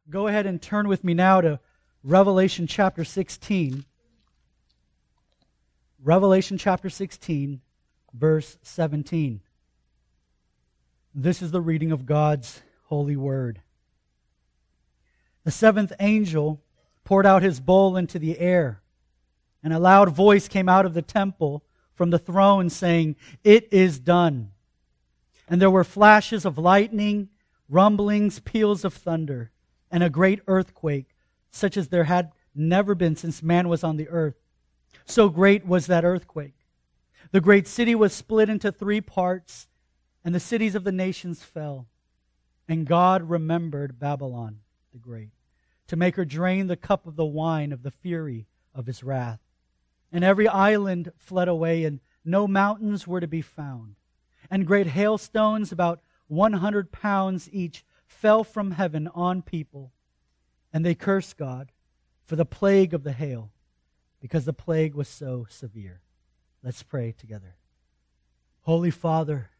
go ahead and turn with me now to Revelation chapter 16. Revelation chapter 16, verse 17. This is the reading of God's holy word. The seventh angel poured out his bowl into the air, and a loud voice came out of the temple from the throne saying, "It is done." And there were flashes of lightning, rumblings, peals of thunder, and a great earthquake, such as there had never been since man was on the earth. So great was that earthquake. The great city was split into 3 parts, and the cities of the nations fell. And God remembered Babylon the Great, to make her drain the cup of the wine of the fury of his wrath. And every island fled away, and no mountains were to be found. And great hailstones, about 100 pounds each, fell from heaven on people. And they cursed God for the plague of the hail, because the plague was so severe. Let's pray together. Holy Father,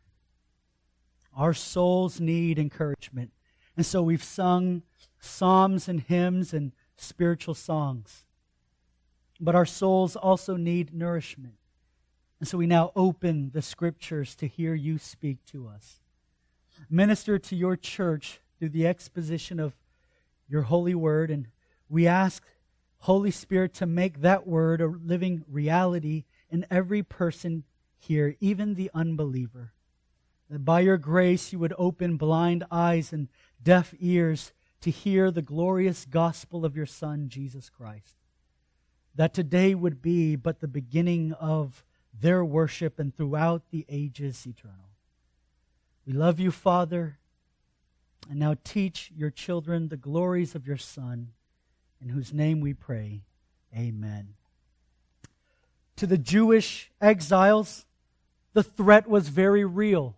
our souls need encouragement. And so we've sung psalms and hymns and spiritual songs. But our souls also need nourishment. And so we now open the Scriptures to hear you speak to us. Minister to your church through the exposition of your holy word. And we ask, Holy Spirit, to make that word a living reality in every person here, even the unbeliever. That by your grace you would open blind eyes and deaf ears to hear the glorious gospel of your Son, Jesus Christ. That today would be but the beginning of their worship and throughout the ages eternal. We love you, Father, and now teach your children the glories of your Son, in whose name we pray. Amen. To the Jewish exiles, the threat was very real.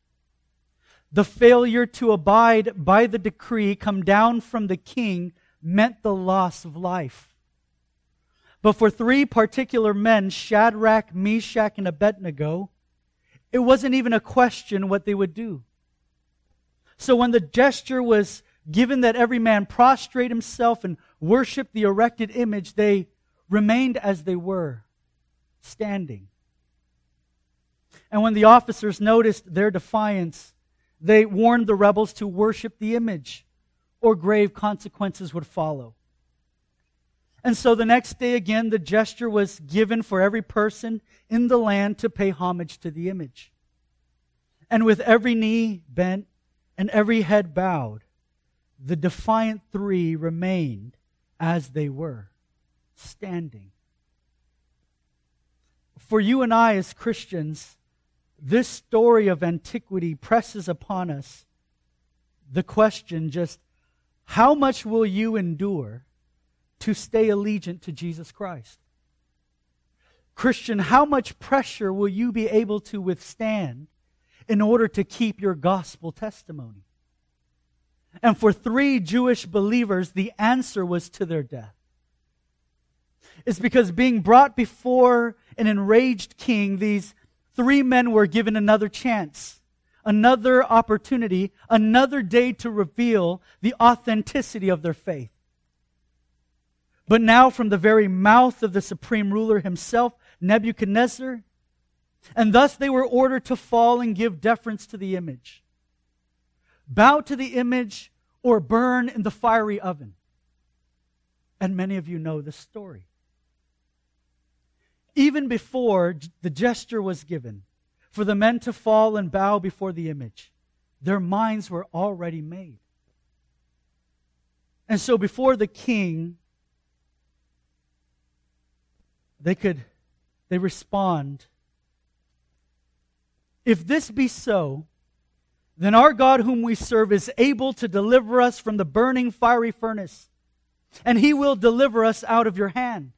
The failure to abide by the decree come down from the king meant the loss of life. But for 3 particular men, Shadrach, Meshach, and Abednego, it wasn't even a question what they would do. So when the gesture was given that every man prostrate himself and worship the erected image, they remained as they were, standing. And when the officers noticed their defiance, they warned the rebels to worship the image, or grave consequences would follow. And so the next day again, the gesture was given for every person in the land to pay homage to the image. And with every knee bent and every head bowed, the defiant 3 remained as they were, standing. For you and I as Christians, this story of antiquity presses upon us the question just, how much will you endure to stay allegiant to Jesus Christ? Christian, how much pressure will you be able to withstand in order to keep your gospel testimony? And for 3 Jewish believers, the answer was to their death. It's because being brought before an enraged king, these 3 men were given another chance, another opportunity, another day to reveal the authenticity of their faith. But now from the very mouth of the supreme ruler himself, Nebuchadnezzar, and thus they were ordered to fall and give deference to the image. Bow to the image or burn in the fiery oven. And many of you know the story. Even before the gesture was given for the men to fall and bow before the image, their minds were already made. And so before the king, they respond, "If this be so, then our God whom we serve is able to deliver us from the burning fiery furnace, and He will deliver us out of your hand."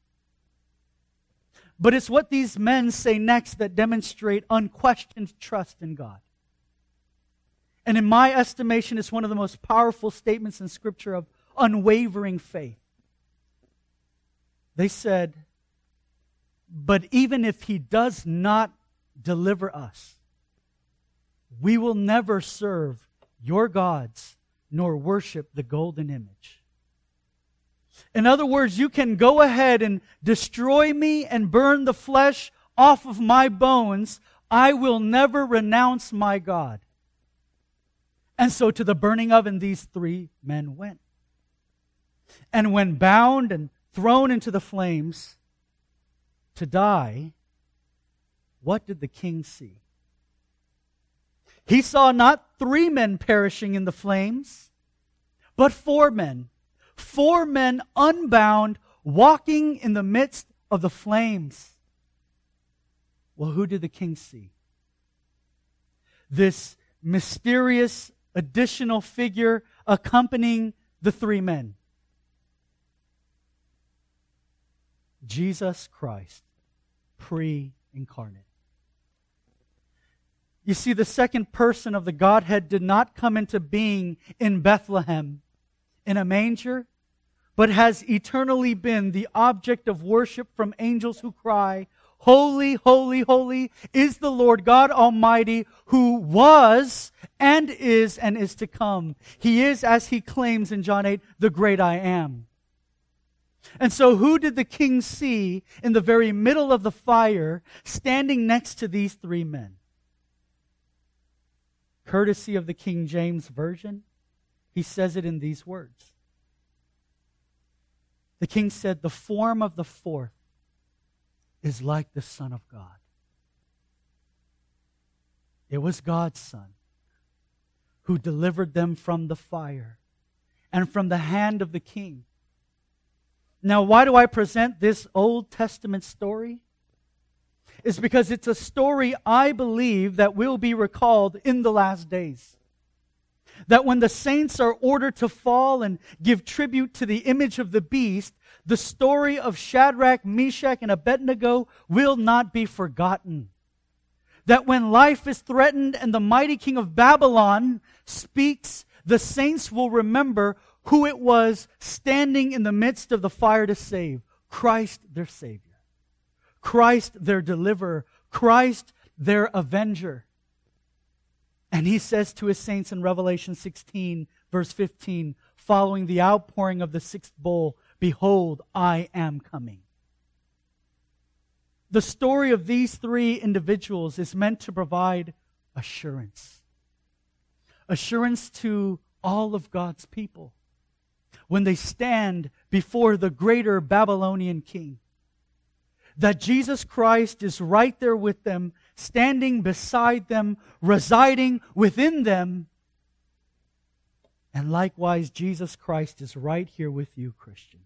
But it's what these men say next that demonstrate unquestioned trust in God. And in my estimation, it's one of the most powerful statements in Scripture of unwavering faith. They said, "But even if He does not deliver us, we will never serve your gods nor worship the golden image. In other words, you can go ahead and destroy me and burn the flesh off of my bones. I will never renounce my God. And so to the burning oven these three men went. And when bound and thrown into the flames to die, what did the king see? He saw not 3 men perishing in the flames, but 4 men. 4 men unbound, walking in the midst of the flames. Well, who did the king see? This mysterious additional figure accompanying the 3 men. Jesus Christ, pre-incarnate. You see, the second person of the Godhead did not come into being in Bethlehem in a manger, but has eternally been the object of worship from angels who cry, "Holy, holy, holy is the Lord God Almighty, who was and is to come." He is, as he claims in John 8, the great I am. And so who did the king see in the very middle of the fire, standing next to these 3 men? Courtesy of the King James Version, he says it in these words. The king said, "The form of the 4th is like the Son of God." It was God's Son who delivered them from the fire and from the hand of the king. Now, why do I present this Old Testament story? It's because it's a story I believe that will be recalled in the last days. That when the saints are ordered to fall and give tribute to the image of the beast, the story of Shadrach, Meshach, and Abednego will not be forgotten. That when life is threatened and the mighty king of Babylon speaks, the saints will remember who it was standing in the midst of the fire to save. Christ their Savior. Christ their deliverer. Christ their avenger. And he says to his saints in Revelation 16, verse 15, following the outpouring of the 6th bowl, "Behold, I am coming." The story of these 3 individuals is meant to provide assurance. Assurance to all of God's people when they stand before the greater Babylonian king. That Jesus Christ is right there with them, standing beside them, residing within them. And likewise, Jesus Christ is right here with you, Christian.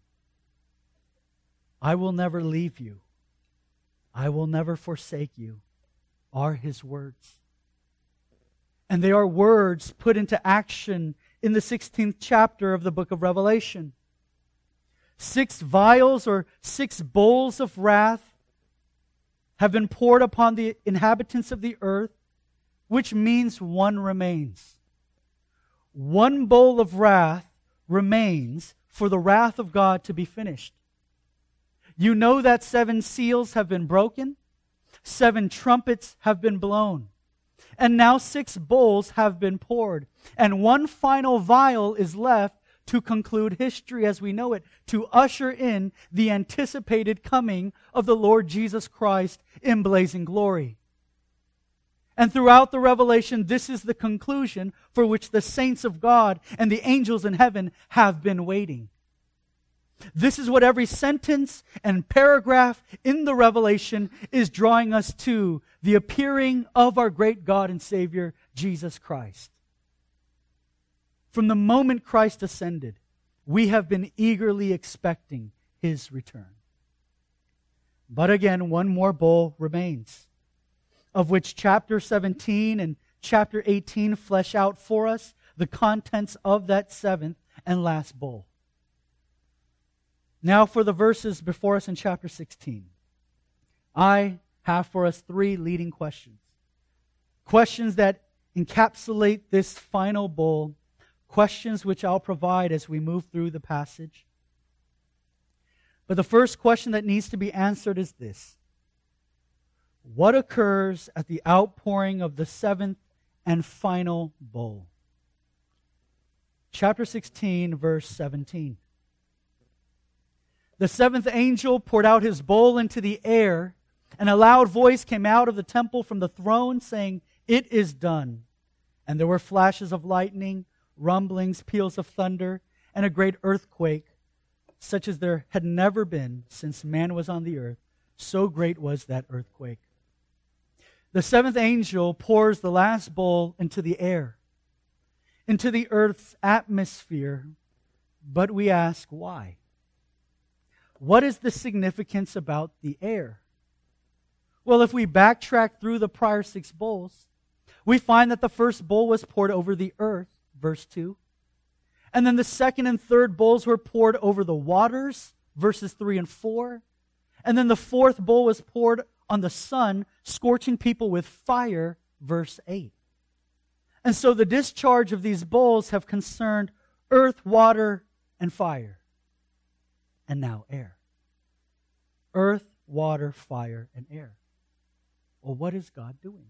"I will never leave you. I will never forsake you," are his words. And they are words put into action in the 16th chapter of the book of Revelation. 6 vials or 6 bowls of wrath have been poured upon the inhabitants of the earth, which means one remains. One bowl of wrath remains for the wrath of God to be finished. You know that 7 seals have been broken, 7 trumpets have been blown, and now 6 bowls have been poured, and one final vial is left to conclude history as we know it, to usher in the anticipated coming of the Lord Jesus Christ in blazing glory. And throughout the Revelation, this is the conclusion for which the saints of God and the angels in heaven have been waiting. This is what every sentence and paragraph in the Revelation is drawing us to, the appearing of our great God and Savior, Jesus Christ. From the moment Christ ascended, we have been eagerly expecting his return. But again, one more bowl remains, of which chapter 17 and chapter 18 flesh out for us the contents of that 7th and last bowl. Now for the verses before us in chapter 16. I have for us 3 leading questions. Questions that encapsulate this final bowl. Questions which I'll provide as we move through the passage. But the first question that needs to be answered is this: what occurs at the outpouring of the 7th and final bowl? chapter 16, verse 17. The seventh angel poured out his bowl into the air, and a loud voice came out of the temple from the throne, saying, "It is done." And there were flashes of lightning, rumblings, peals of thunder, and a great earthquake, such as there had never been since man was on the earth. So great was that earthquake. The seventh angel pours the last bowl into the air, into the earth's atmosphere. But we ask, why? What is the significance about the air? Well, if we backtrack through the prior 6 bowls, we find that the first bowl was poured over the earth, verse 2. And then the second and third bowls were poured over the waters, verses 3 and 4. And then the fourth bowl was poured on the sun, scorching people with fire, verse 8. And so the discharge of these bowls have concerned earth, water, and fire. And now air. Earth, water, fire, and air. Well, what is God doing?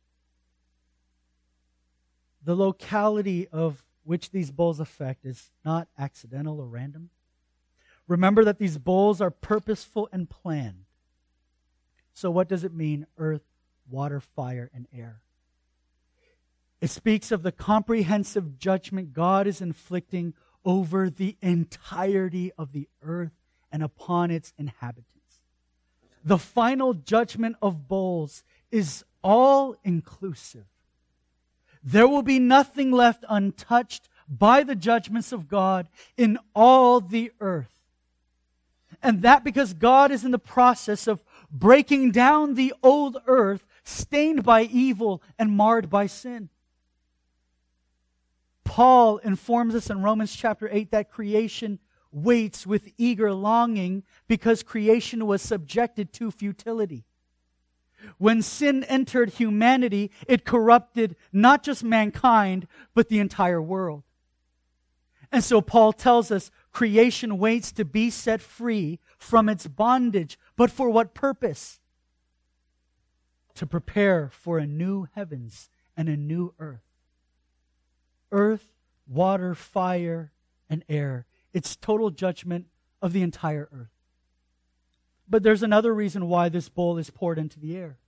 The locality of which these bowls affect is not accidental or random. Remember that these bowls are purposeful and planned. So what does it mean, earth, water, fire, and air? It speaks of the comprehensive judgment God is inflicting over the entirety of the earth and upon its inhabitants. The final judgment of bowls is all-inclusive. There will be nothing left untouched by the judgments of God in all the earth. And that because God is in the process of breaking down the old earth stained by evil and marred by sin. Paul informs us in Romans chapter 8 that creation waits with eager longing because creation was subjected to futility. When sin entered humanity, it corrupted not just mankind, but the entire world. And so Paul tells us creation waits to be set free from its bondage. But for what purpose? To prepare for a new heavens and a new earth. Earth, water, fire, and air. It's total judgment of the entire earth. But there's another reason why this bowl is poured into the air.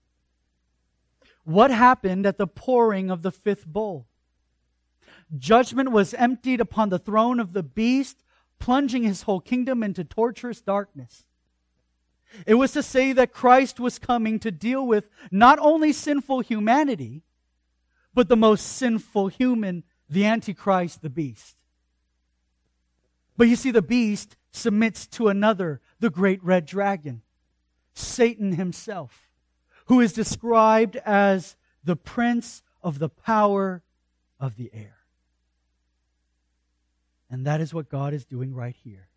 What happened at the pouring of the fifth bowl? Judgment was emptied upon the throne of the beast, plunging his whole kingdom into torturous darkness. It was to say that Christ was coming to deal with not only sinful humanity, but the most sinful human, the Antichrist, the beast. But you see, the beast submits to another, the great red dragon, Satan himself, who is described as the prince of the power of the air. And that is what God is doing right here.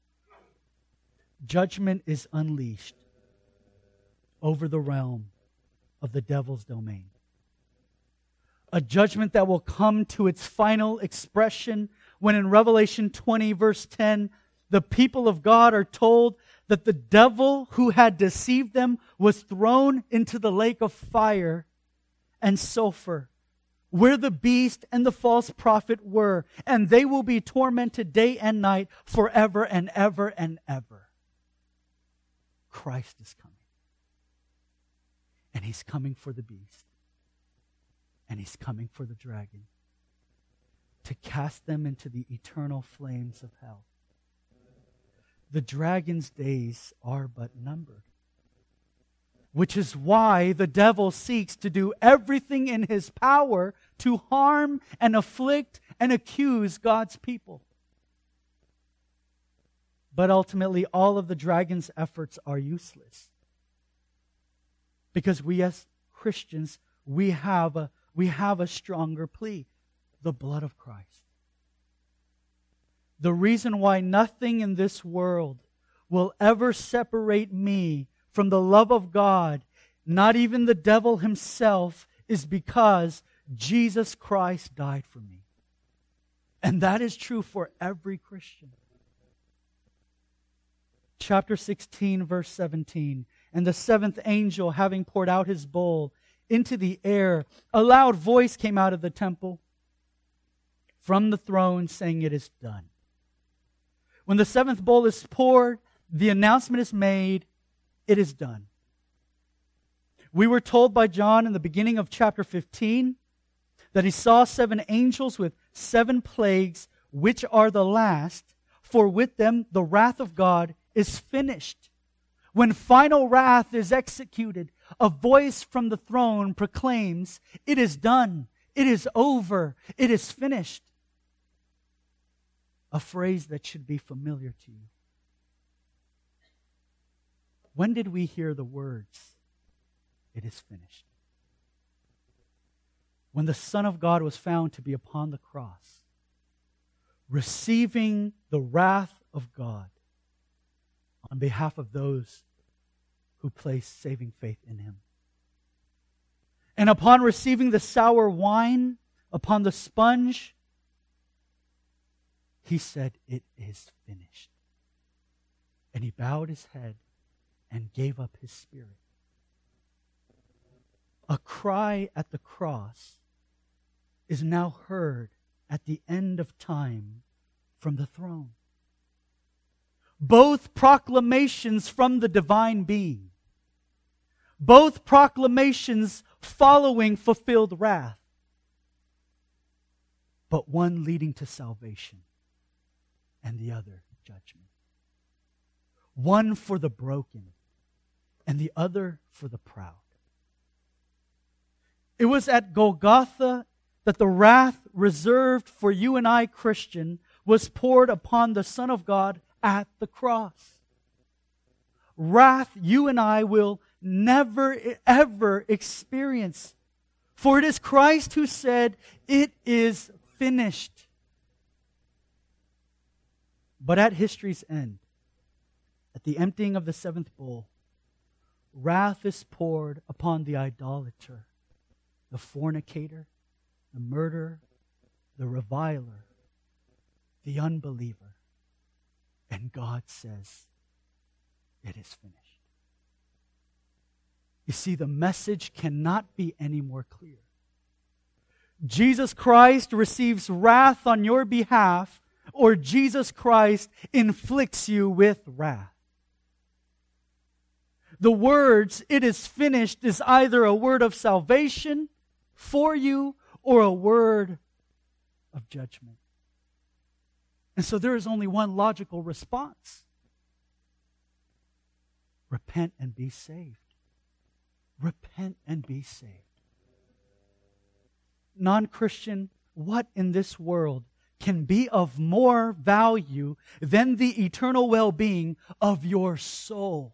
Judgment is unleashed over the realm of the devil's domain. A judgment that will come to its final expression when in Revelation 20, verse 10, the people of God are told that the devil who had deceived them was thrown into the lake of fire and sulfur, where the beast and the false prophet were, and they will be tormented day and night forever and ever and ever. Christ is coming. And he's coming for the beast. And he's coming for the dragon to cast them into the eternal flames of hell. The dragon's days are but numbered, which is why the devil seeks to do everything in his power to harm and afflict and accuse God's people. But ultimately, all of the dragon's efforts are useless. Because we as Christians, we have a stronger plea, the blood of Christ. The reason why nothing in this world will ever separate me from the love of God, not even the devil himself, is because Jesus Christ died for me. And that is true for every Christian. Chapter 16, verse 17. And the seventh angel, having poured out his bowl into the air, a loud voice came out of the temple from the throne, saying, "It is done." When the seventh bowl is poured, the announcement is made, "It is done." We were told by John in the beginning of chapter 15 that he saw 7 angels with 7 plagues, which are the last, for with them the wrath of God is finished. When final wrath is executed, a voice from the throne proclaims, "It is done, it is over, it is finished." A phrase that should be familiar to you. When did we hear the words, "It is finished"? When the Son of God was found to be upon the cross, receiving the wrath of God on behalf of those who place saving faith in Him. And upon receiving the sour wine upon the sponge, He said, "It is finished." And He bowed His head and gave up His spirit. A cry at the cross is now heard at the end of time from the throne. Both proclamations from the divine being. Both proclamations following fulfilled wrath. But one leading to salvation and the other judgment. One for the broken and the other for the proud. It was at Golgotha that the wrath reserved for you and I, Christian, was poured upon the Son of God at the cross. Wrath you and I will never, ever experience. For it is Christ who said, "It is finished." But at history's end, at the emptying of the 7th bowl, wrath is poured upon the idolater, the fornicator, the murderer, the reviler, the unbeliever. And God says, "It is finished." You see, the message cannot be any more clear. Jesus Christ receives wrath on your behalf, or Jesus Christ inflicts you with wrath. The words, "It is finished," is either a word of salvation for you or a word of judgment. And so there is only one logical response. Repent and be saved. Repent and be saved. Non-Christian, what in this world can be of more value than the eternal well-being of your soul?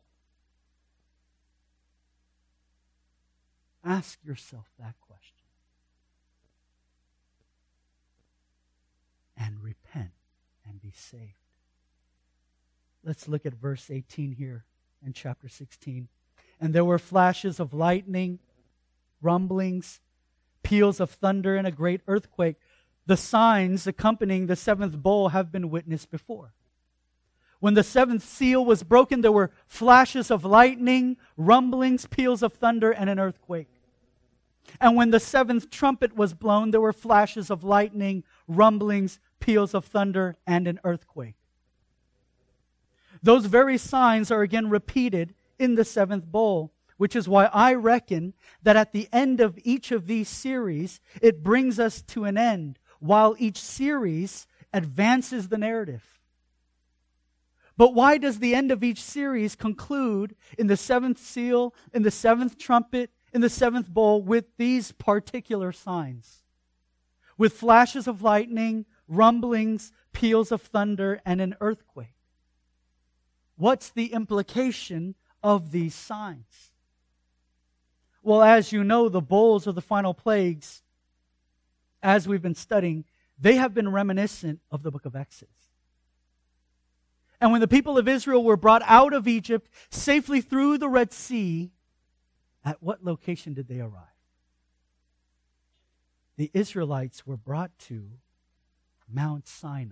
Ask yourself that question. And repent and be saved. Let's look at verse 18 here in chapter 16. "And there were flashes of lightning, rumblings, peals of thunder, and a great earthquake. The signs accompanying the 7th bowl have been witnessed before. When the 7th seal was broken, there were flashes of lightning, rumblings, peals of thunder, and an earthquake. And when the 7th trumpet was blown, there were flashes of lightning, rumblings, peals of thunder, and an earthquake." Those very signs are again repeated in the 7th bowl, which is why I reckon that at the end of each of these series, it brings us to an end, while each series advances the narrative. But why does the end of each series conclude in the 7th seal, in the 7th trumpet, in the 7th bowl with these particular signs? With flashes of lightning, rumblings, peals of thunder, and an earthquake. What's the implication of these signs? Well, as you know, the bowls of the final plagues, as we've been studying, they have been reminiscent of the book of Exodus. And when the people of Israel were brought out of Egypt safely through the Red Sea, at what location did they arrive? The Israelites were brought to Mount Sinai.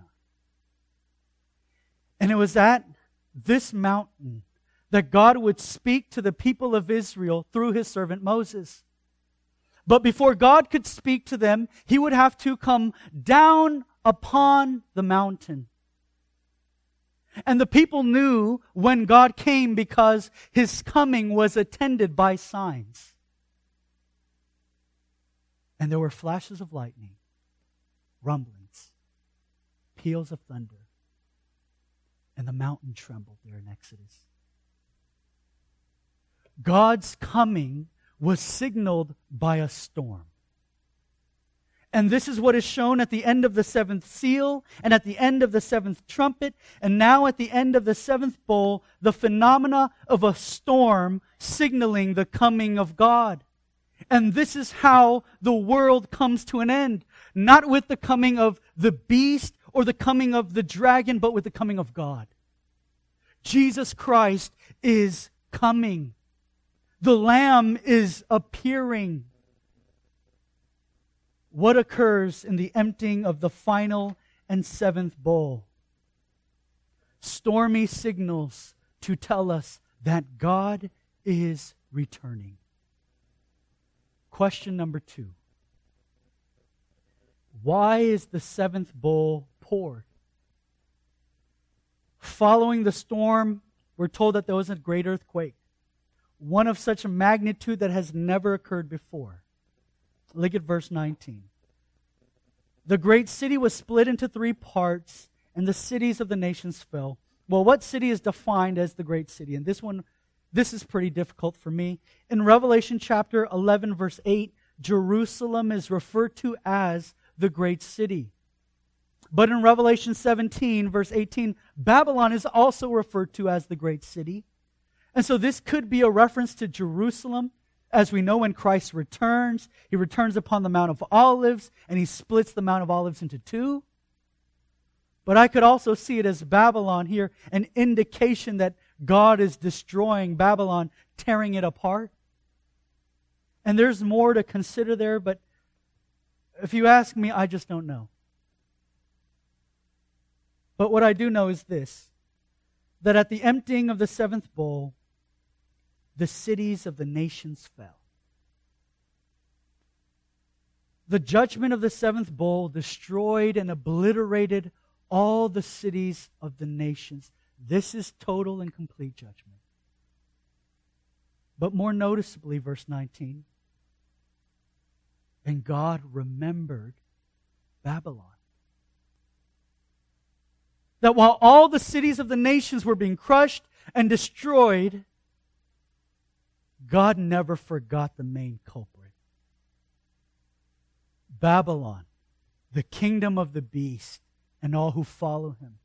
And it was at this mountain that God would speak to the people of Israel through His servant Moses. But before God could speak to them, he would have to come down upon the mountain. And the people knew when God came because his coming was attended by signs. And there were flashes of lightning, rumblings, peals of thunder, and the mountain trembled there in Exodus. God's coming was signaled by a storm. And this is what is shown at the end of the seventh seal and at the end of the seventh trumpet and now at the end of the seventh bowl, the phenomena of a storm signaling the coming of God. And this is how the world comes to an end. Not with the coming of the beast or the coming of the dragon, but with the coming of God. Jesus Christ is coming. The Lamb is appearing. What occurs in the emptying of the final and seventh bowl? Stormy signals to tell us that God is returning. Question number 2. Why is the seventh bowl poured? Following the storm, we're told that there was a great earthquake. One of such a magnitude that has never occurred before. Look at verse 19. The great city was split into 3 parts, and the cities of the nations fell. Well, what city is defined as the great city? And this is pretty difficult for me. In Revelation chapter 11, verse 8, Jerusalem is referred to as the great city. But in Revelation 17, verse 18, Babylon is also referred to as the great city. And so this could be a reference to Jerusalem. As we know, when Christ returns, he returns upon the Mount of Olives, and he splits the Mount of Olives into 2. But I could also see it as Babylon here, an indication that God is destroying Babylon, tearing it apart. And there's more to consider there, but if you ask me, I just don't know. But what I do know is this, that at the emptying of the seventh bowl, the cities of the nations fell. The judgment of the seventh bowl destroyed and obliterated all the cities of the nations. This is total and complete judgment. But more noticeably, verse 19, and God remembered Babylon. That while all the cities of the nations were being crushed and destroyed, God never forgot the main culprit. Babylon, the kingdom of the beast, and all who follow him.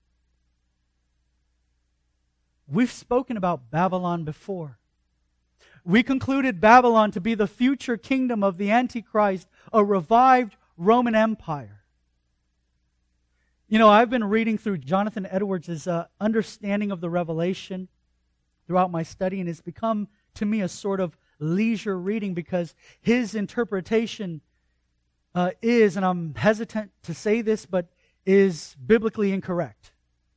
We've spoken about Babylon before. We concluded Babylon to be the future kingdom of the Antichrist, a revived Roman Empire. You know, I've been reading through Jonathan Edwards' understanding of the Revelation throughout my study, and it's become to me a sort of leisure reading because his interpretation is, and I'm hesitant to say this, but is biblically incorrect.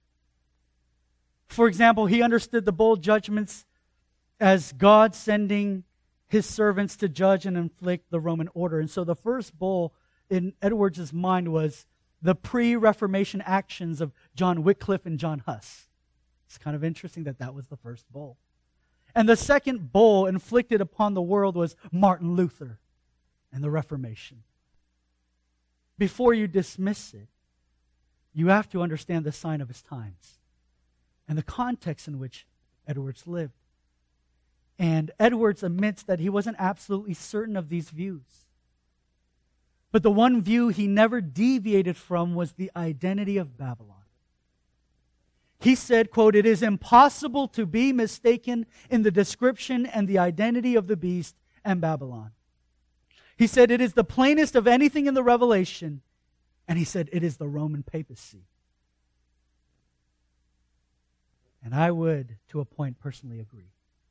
For example, he understood the bowl judgments as God sending his servants to judge and inflict the Roman order. And so the first bowl in Edwards' mind was the pre-Reformation actions of John Wycliffe and John Huss. It's kind of interesting that that was the first bowl. And the second bowl inflicted upon the world was Martin Luther and the Reformation. Before you dismiss it, you have to understand the sign of his times and the context in which Edwards lived. And Edwards admits that he wasn't absolutely certain of these views. But the one view he never deviated from was the identity of Babylon. He said, quote, "It is impossible to be mistaken in the description and the identity of the beast and Babylon." He said, "It is the plainest of anything in the Revelation." And he said, "It is the Roman papacy." And I would, to a point, personally agree.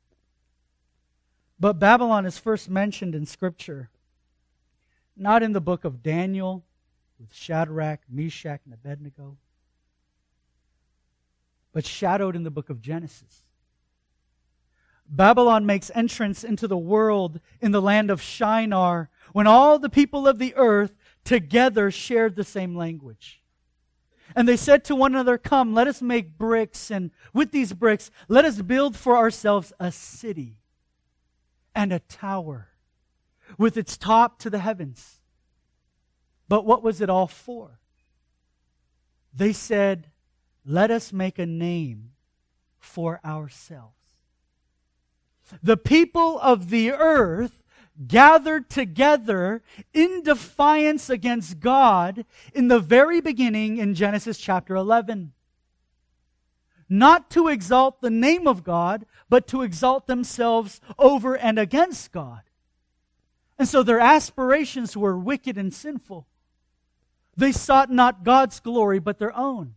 But Babylon is first mentioned in Scripture, not in the book of Daniel with Shadrach, Meshach, and Abednego, but shadowed in the book of Genesis. Babylon makes entrance into the world in the land of Shinar, when all the people of the earth together shared the same language. And they said to one another, "Come, let us make bricks, and with these bricks, let us build for ourselves a city and a tower with its top to the heavens." But what was it all for? They said, "Let us make a name for ourselves." The people of the earth gathered together in defiance against God in the very beginning in Genesis chapter 11. Not to exalt the name of God, but to exalt themselves over and against God. And so their aspirations were wicked and sinful. They sought not God's glory, but their own.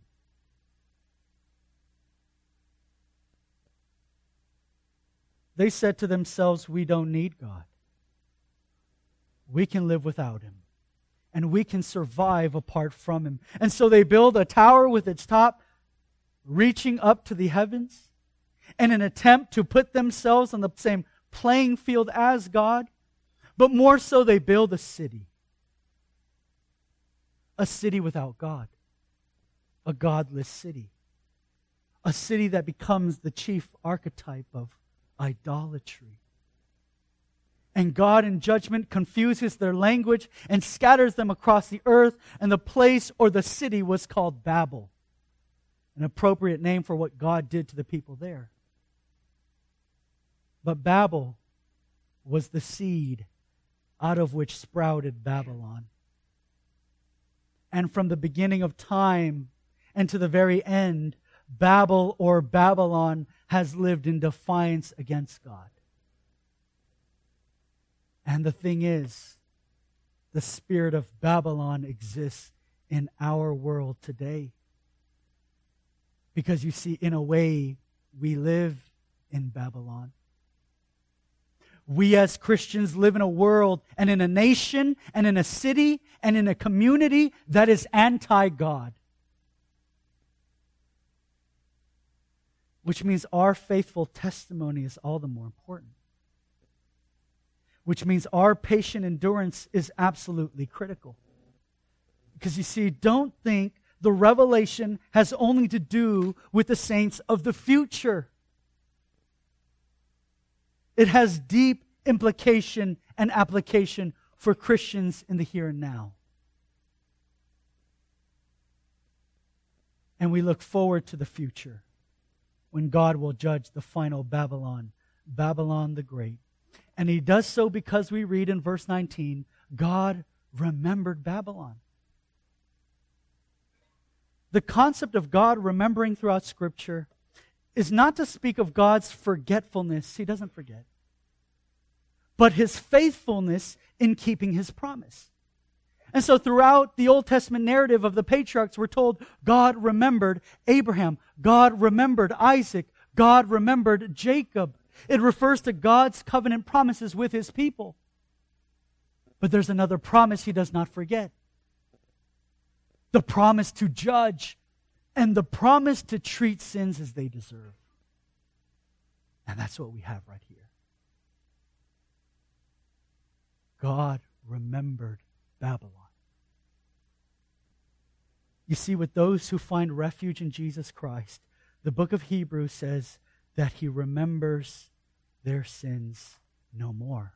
They said to themselves, "We don't need God. We can live without Him. And we can survive apart from Him." And so they build a tower with its top reaching up to the heavens in an attempt to put themselves on the same playing field as God. But more so, they build a city. A city without God. A godless city. A city that becomes the chief archetype of idolatry. And God in judgment confuses their language and scatters them across the earth, and the place or the city was called Babel, an appropriate name for what God did to the people there. But Babel was the seed out of which sprouted Babylon. And from the beginning of time and to the very end, Babel or Babylon has lived in defiance against God. And the thing is, the spirit of Babylon exists in our world today. Because you see, in a way, we live in Babylon. We as Christians live in a world and in a nation and in a city and in a community that is anti-God. Which means our faithful testimony is all the more important. Which means our patient endurance is absolutely critical. Because you see, don't think the revelation has only to do with the saints of the future. It has deep implication and application for Christians in the here and now. And we look forward to the future, when God will judge the final Babylon, Babylon the Great. And He does so because we read in verse 19, God remembered Babylon. The concept of God remembering throughout Scripture is not to speak of God's forgetfulness. He doesn't forget. But His faithfulness in keeping His promise. And so throughout the Old Testament narrative of the patriarchs, we're told God remembered Abraham. God remembered Isaac. God remembered Jacob. It refers to God's covenant promises with His people. But there's another promise He does not forget. The promise to judge and the promise to treat sins as they deserve. And that's what we have right here. God remembered Babylon. You see, with those who find refuge in Jesus Christ, the book of Hebrews says that He remembers their sins no more.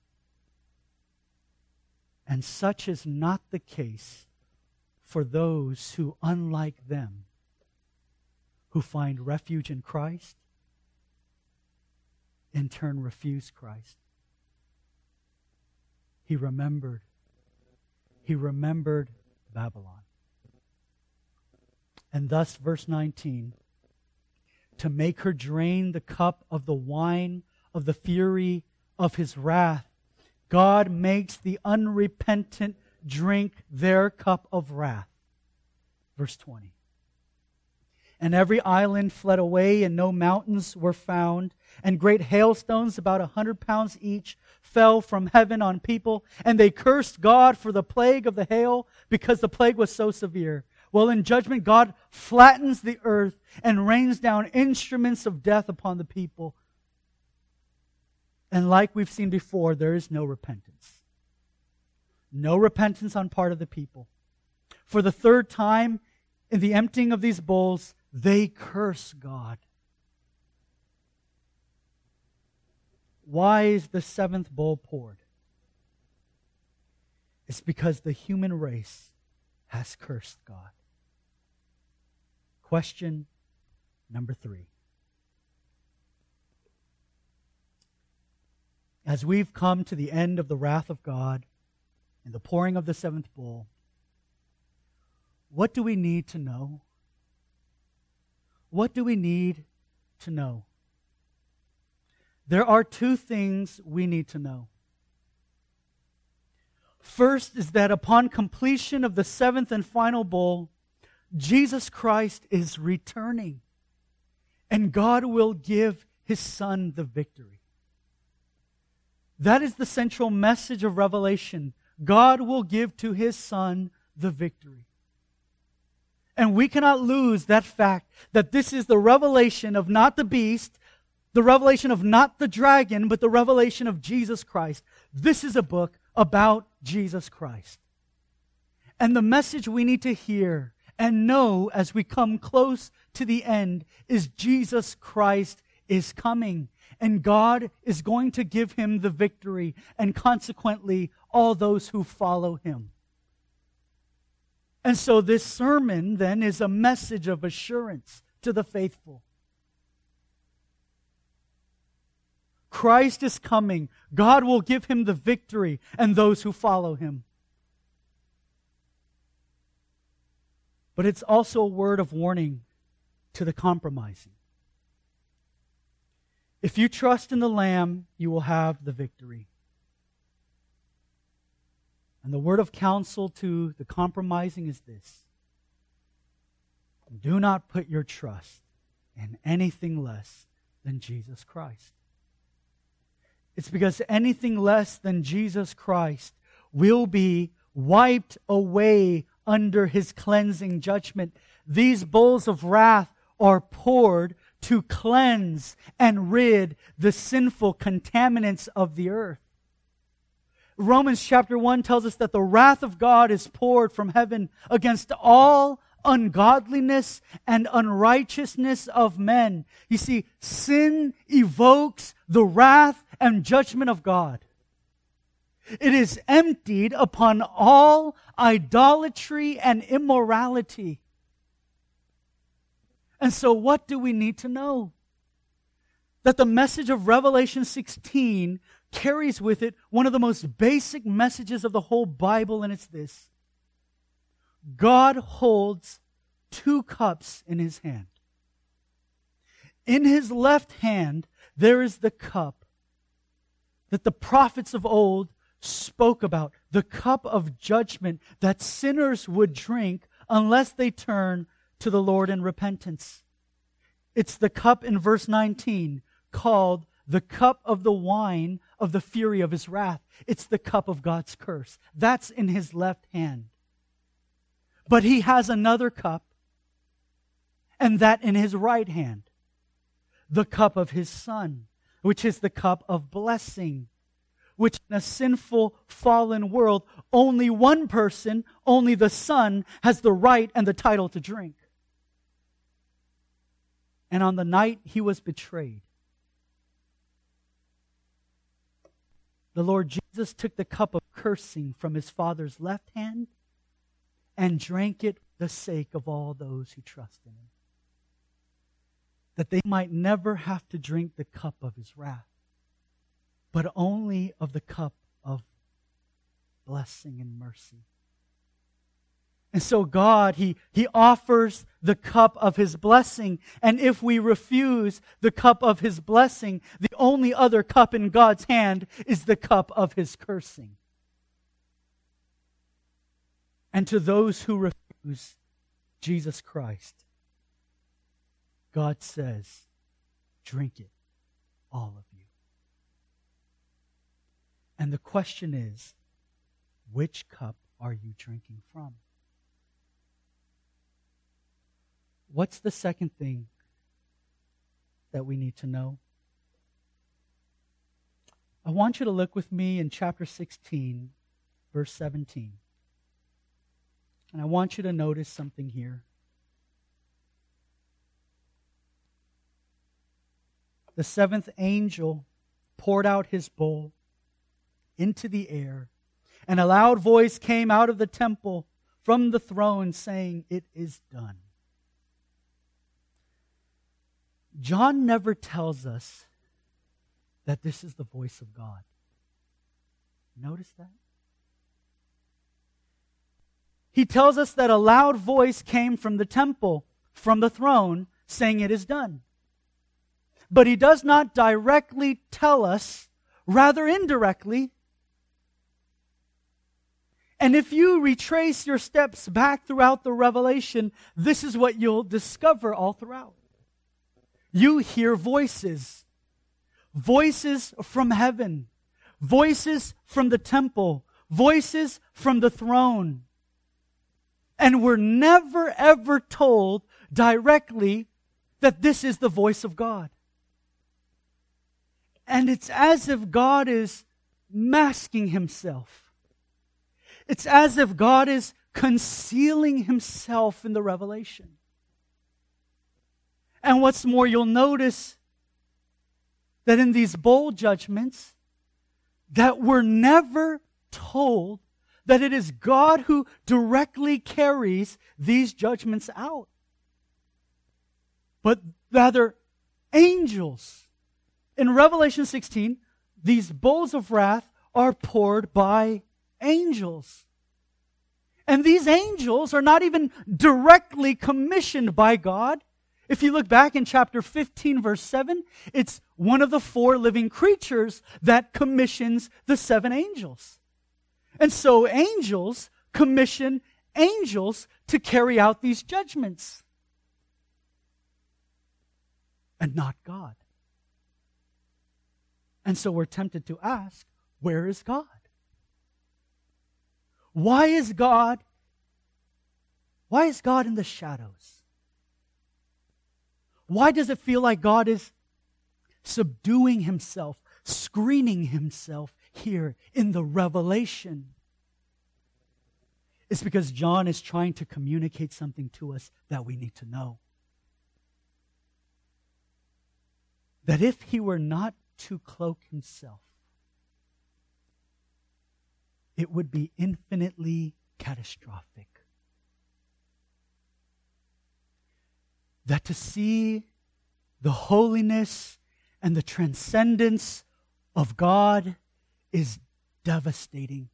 And such is not the case for those who, unlike them, who find refuge in Christ, in turn refuse Christ. He remembered Babylon. And thus, verse 19, to make her drain the cup of the wine of the fury of His wrath, God makes the unrepentant drink their cup of wrath. Verse 20. And every island fled away, and no mountains were found, and great hailstones, about 100 pounds each, fell from heaven on people, and they cursed God for the plague of the hail, because the plague was so severe. Well, in judgment, God flattens the earth and rains down instruments of death upon the people. And like we've seen before, there is no repentance. No repentance on part of the people. For the third time, in the emptying of these bowls, they curse God. Why is the seventh bowl poured? It's because the human race has cursed God. Question number 3. As we've come to the end of the wrath of God and the pouring of the seventh bowl, what do we need to know? What do we need to know? There are 2 things we need to know. First is that upon completion of the seventh and final bowl, Jesus Christ is returning, and God will give His Son the victory. That is the central message of Revelation. God will give to His Son the victory. And we cannot lose that fact that this is the revelation of not the beast, the revelation of not the dragon, but the revelation of Jesus Christ. This is a book about Jesus Christ. And the message we need to hear and know as we come close to the end is Jesus Christ is coming. And God is going to give Him the victory, and consequently all those who follow Him. And so this sermon then is a message of assurance to the faithful. Christ is coming. God will give Him the victory and those who follow Him. But it's also a word of warning to the compromising. If you trust in the Lamb, you will have the victory. And the word of counsel to the compromising is this: do not put your trust in anything less than Jesus Christ. It's because anything less than Jesus Christ will be wiped away under His cleansing judgment. These bowls of wrath are poured to cleanse and rid the sinful contaminants of the earth. Romans chapter 1 tells us that the wrath of God is poured from heaven against all ungodliness and unrighteousness of men. You see, sin evokes the wrath and judgment of God. It is emptied upon all idolatry and immorality. And so what do we need to know? That the message of Revelation 16 carries with it one of the most basic messages of the whole Bible, and it's this: God holds 2 cups in His hand. In His left hand, there is the cup that the prophets of old spoke about, the cup of judgment that sinners would drink unless they turn to the Lord in repentance. It's the cup in verse 19 called the cup of the wine of the fury of His wrath. It's the cup of God's curse. That's in His left hand. But He has another cup, and that in His right hand, the cup of His Son, which is the cup of blessing, which in a sinful, fallen world, only one person, only the Son, has the right and the title to drink. And on the night He was betrayed, the Lord Jesus took the cup of cursing from His Father's left hand and drank it for the sake of all those who trust in Him, that they might never have to drink the cup of His wrath, but only of the cup of blessing and mercy. And so God, He offers the cup of His blessing. And if we refuse the cup of His blessing, the only other cup in God's hand is the cup of His cursing. And to those who refuse Jesus Christ, God says, drink it, all of you. And the question is, which cup are you drinking from? What's the second thing that we need to know? I want you to look with me in chapter 16, verse 17. And I want you to notice something here. The seventh angel poured out his bowl into the air, and a loud voice came out of the temple from the throne saying, "It is done." John never tells us that this is the voice of God. Notice that? He tells us that a loud voice came from the temple, from the throne, saying, "It is done." But he does not directly tell us, rather indirectly. And if you retrace your steps back throughout the Revelation, this is what you'll discover all throughout. You hear voices. Voices from heaven. Voices from the temple. Voices from the throne. And we're never ever told directly that this is the voice of God. And it's as if God is masking himself. It's as if God is concealing himself in the revelation. And what's more, you'll notice that in these bowl judgments, that we're never told that it is God who directly carries these judgments out. But rather, angels. In Revelation 16, these bowls of wrath are poured by angels. And these angels are not even directly commissioned by God. If you look back in chapter 15, verse 7, it's one of the four living creatures that commissions the seven angels. And so angels commission angels to carry out these judgments. And not God. And so we're tempted to ask, where is God? Why is God in the shadows? Why does it feel like God is subduing himself, screening himself here in the revelation? It's because John is trying to communicate something to us that we need to know. That if he were not to cloak himself, it would be infinitely catastrophic. That to see the holiness and the transcendence of God is devastating.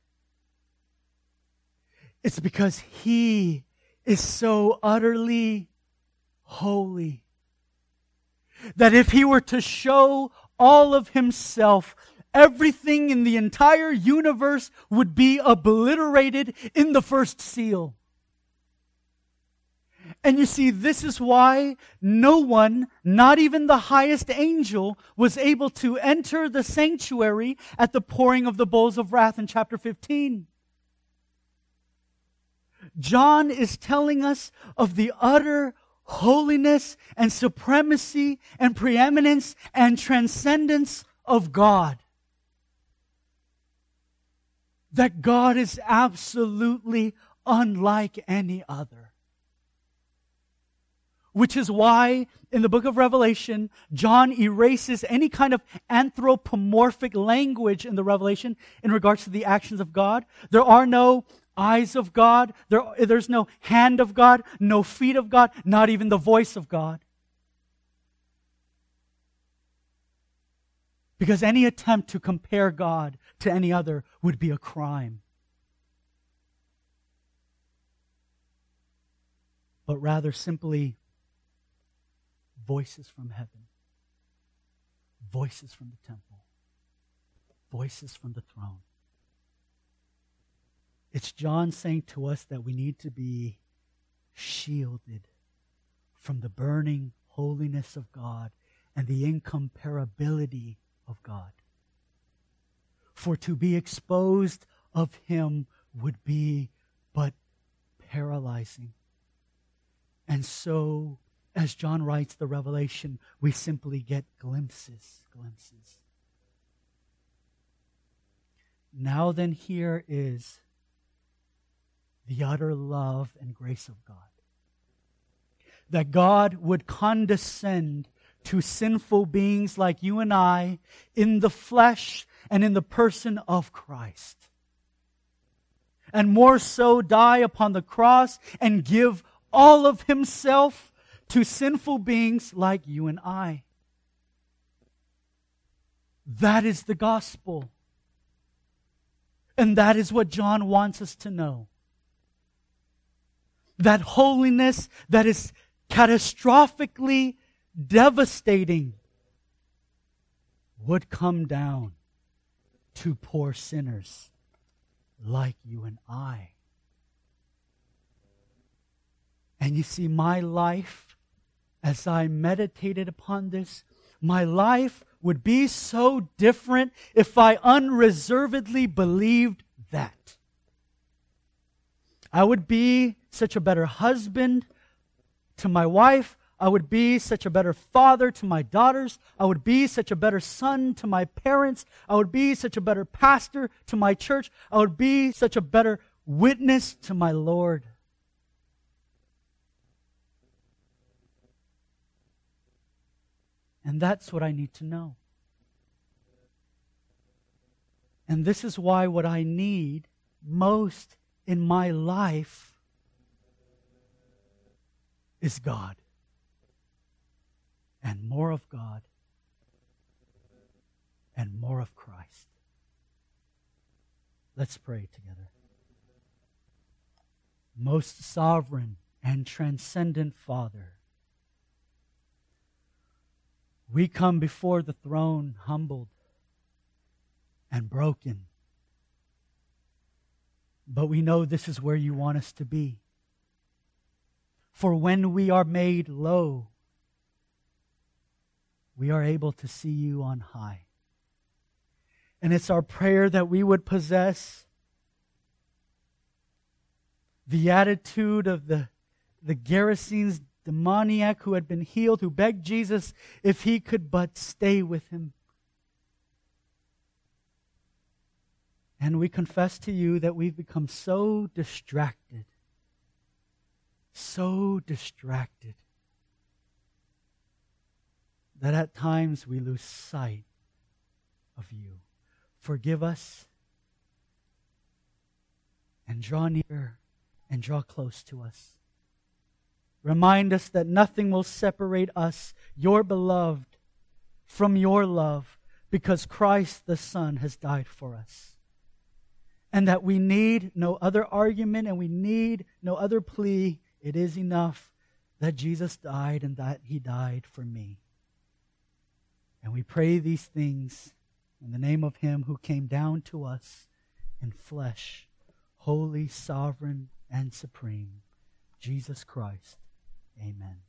It's because he is so utterly holy that if he were to show all of himself, everything in the entire universe would be obliterated in the first seal. And you see, this is why no one, not even the highest angel, was able to enter the sanctuary at the pouring of the bowls of wrath in chapter 15. John is telling us of the utter holiness and supremacy and preeminence and transcendence of God. That God is absolutely unlike any other. Which is why in the book of Revelation, John erases any kind of anthropomorphic language in the Revelation in regards to the actions of God. There are no eyes of God. There's no hand of God, no feet of God, not even the voice of God. Because any attempt to compare God to any other would be a crime. But rather simply voices from heaven, voices from the temple, voices from the throne. It's John saying to us that we need to be shielded from the burning holiness of God and the incomparability of God. For to be exposed of him would be but paralyzing. And so, as John writes the Revelation, we simply get glimpses. Now then, here is the utter love and grace of God. That God would condescend to sinful beings like you and I in the flesh and in the person of Christ. And more so, die upon the cross and give all of Himself to sinful beings like you and I. That is the gospel. And that is what John wants us to know. That holiness that is catastrophically devastating would come down to poor sinners like you and I. And you see, my life, as I meditated upon this, my life would be so different if I unreservedly believed that. I would be such a better husband to my wife. I would be such a better father to my daughters. I would be such a better son to my parents. I would be such a better pastor to my church. I would be such a better witness to my Lord. And that's what I need to know. And this is why what I need most in my life is God. And more of God. And more of Christ. Let's pray together. Most sovereign and transcendent Father, we come before the throne humbled and broken. But we know this is where you want us to be. For when we are made low, we are able to see you on high. And it's our prayer that we would possess the attitude of the Gerasenes demoniac who had been healed, who begged Jesus if he could but stay with him. And we confess to you that we've become so distracted, that at times we lose sight of you. Forgive us and draw near and draw close to us. Remind us that nothing will separate us, your beloved, from your love, because Christ the Son has died for us. And that we need no other argument and we need no other plea. It is enough that Jesus died and that He died for me. And we pray these things in the name of Him who came down to us in flesh, holy, sovereign, and supreme, Jesus Christ. Amen.